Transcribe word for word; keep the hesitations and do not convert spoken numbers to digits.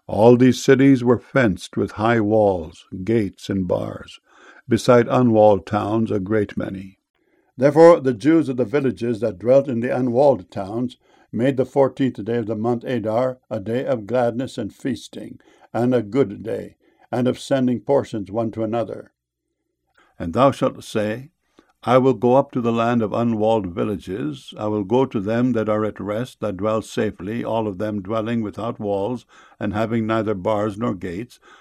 All these cities were fenced with high walls, gates, and bars, beside unwalled towns a great many. Therefore the Jews of the villages that dwelt in the unwalled towns made the fourteenth day of the month Adar a day of gladness and feasting, and a good day, and of sending portions one to another. And thou shalt say, I will go up to the land of unwalled villages. I will go to them that are at rest, that dwell safely, all of them dwelling without walls, and having neither bars nor gates,